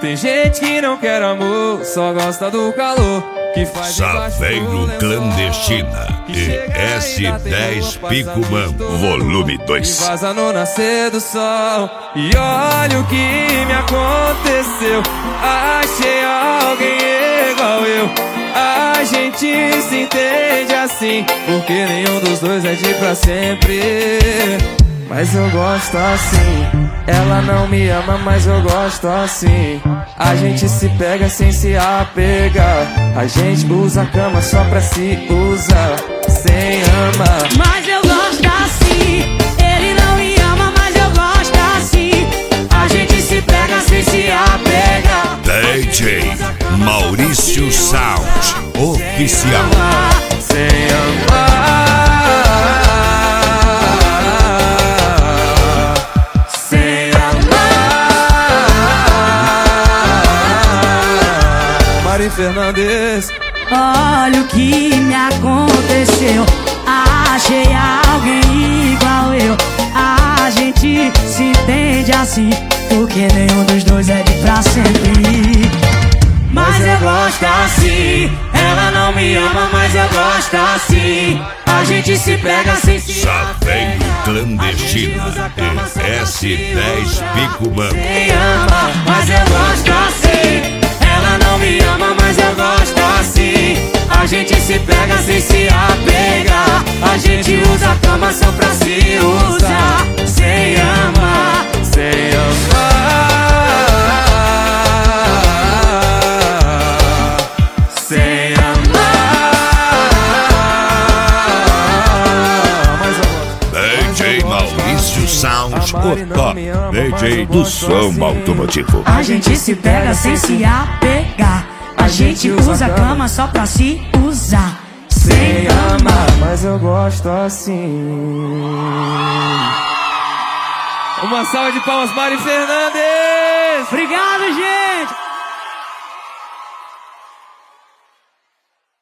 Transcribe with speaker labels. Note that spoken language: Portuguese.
Speaker 1: Tem gente que não quer amor, só gosta do calor que faz
Speaker 2: Chaveiro Clandestina e S10 Picumã, volume 2.
Speaker 1: Vaza no nascer do sol. E olha o que me aconteceu. Achei alguém igual eu. A gente se entende assim, porque nenhum dos dois é de pra sempre. Mas eu gosto assim. Ela não me ama, mas eu gosto assim. A gente se pega sem se apegar. A gente usa a cama só pra se usar, sem amar.
Speaker 3: Mas eu gosto assim. Ele não me ama, mas eu gosto assim. A gente se pega sem se apegar.
Speaker 2: DJ Maurício Sound Oficial.
Speaker 1: Sem amar. Mari Fernandes.
Speaker 3: Olha o que me aconteceu. Achei alguém igual eu. A gente se entende assim, porque nenhum dos dois é de pra sempre. Mas eu gosto assim. Ela não me ama, mas eu gosto assim. A gente se pega sem se
Speaker 2: Chaveiro Clandestina e S10 Picumã.
Speaker 3: Quem ama, mas eu gosto assim. Ela não me ama, mas eu gosto assim. A gente se pega sem se apegar. A gente usa a cama só pra se usar, sem amar,
Speaker 1: sem amar, sem amar. Mas eu gosto.
Speaker 2: DJ Maurício Sound, o top DJ do samba automotivo.
Speaker 3: A gente se pega sem se apegar. A gente usa a cama só pra se usar, sem amar.
Speaker 1: Mas eu gosto assim. Uma salva de palmas, Mari Fernandes.
Speaker 3: Obrigado, gente.